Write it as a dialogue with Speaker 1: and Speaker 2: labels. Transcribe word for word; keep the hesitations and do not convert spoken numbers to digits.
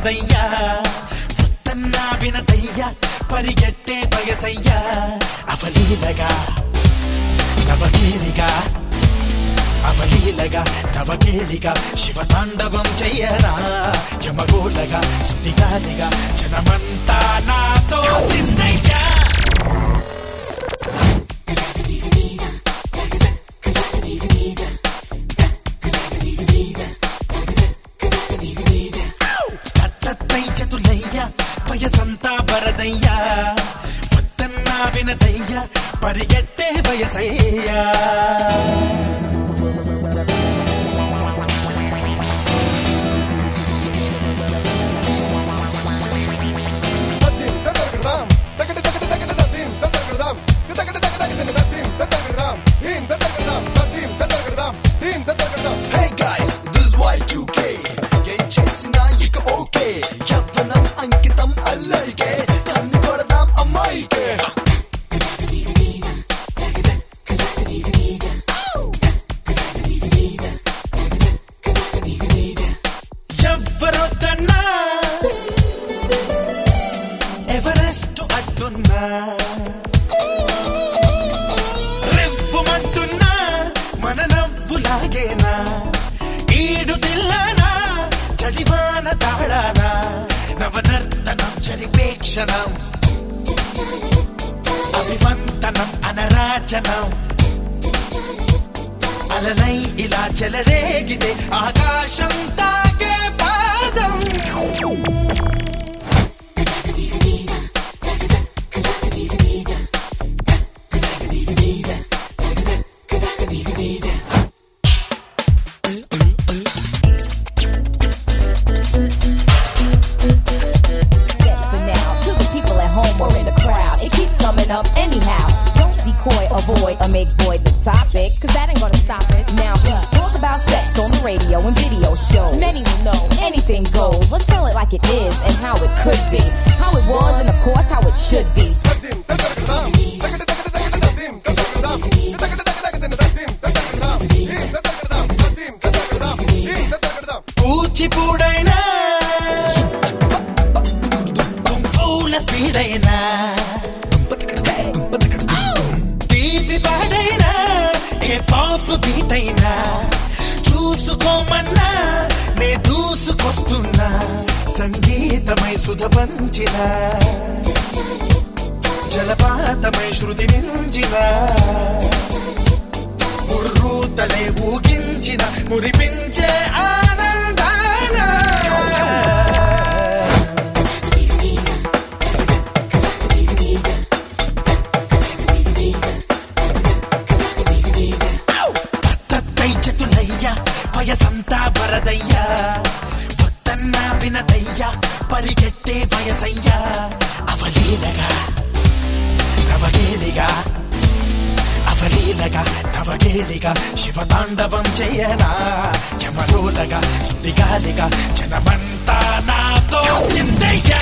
Speaker 1: వరదయ్యా వద్దన్నా వినదయ్యా పరిగెట్టే వయసయ్యా అవలీలగా నవకేలిగా అవలీలగా నవకేలిగా శివతాండవం చెయ్యరా యమగోలగా సుడిగాలిగా జనమంతా నాతో చిందయ్యా తత్తై చతులయ్యా వయసంతా వరదయ్యా వద్దన్నా వినదయ్యా పరిగెట్టే వయసయ్యా
Speaker 2: Hey guys, this is Y two K. Game chasing na yika okay. Yavvanam ankitam allarike. Kannu kodadam ammayike.
Speaker 1: ఎవ్వరొద్దన్నా ఎవరెస్ట్ అడ్డున్నా రెవ్వుమంటున్నా మన నవ్వులాగేనా ఈడు దిల్లానా చడివాన తాళానా నవనర్తనం చరిపేక్షణం అభివంతనం అనరాచనం అలలై ఇలా చెలరేగితే ఆకాశం తాగే పాదం
Speaker 3: Up anyhow, don't decoy, avoid, or make void the topic, cause that ain't gonna stop it. Now, talk about sex on the radio and video shows. Many will know anything goes. Let's tell it like it is and how it could be, how it was and of course how it should be.
Speaker 1: కూచిపూడైనా కుంఫూల స్పీడైనా తీపి పాడైనా ఏ pop బీటైనా చూసుకోమన్నా నే దూసుకొస్తున్నా సంగీతమై సుధ పంచిన జలపాతమై శృతి మించిన ముర్రూతలే ఊగించిన మురిపించే ఆనందాన తత్తై చతులయ్యా వయసంతా వరదయ్యా వద్దన్నా వినదయ్యా పరిగెట్టే వయసయ్యా అవలీలగా నవకేలిగా అవలీలగా నవకేలిగా శివతాండవం చెయ్యనా యమలోలగా సుడిగాలిగా జనమంతా నాతో చిందయ్యా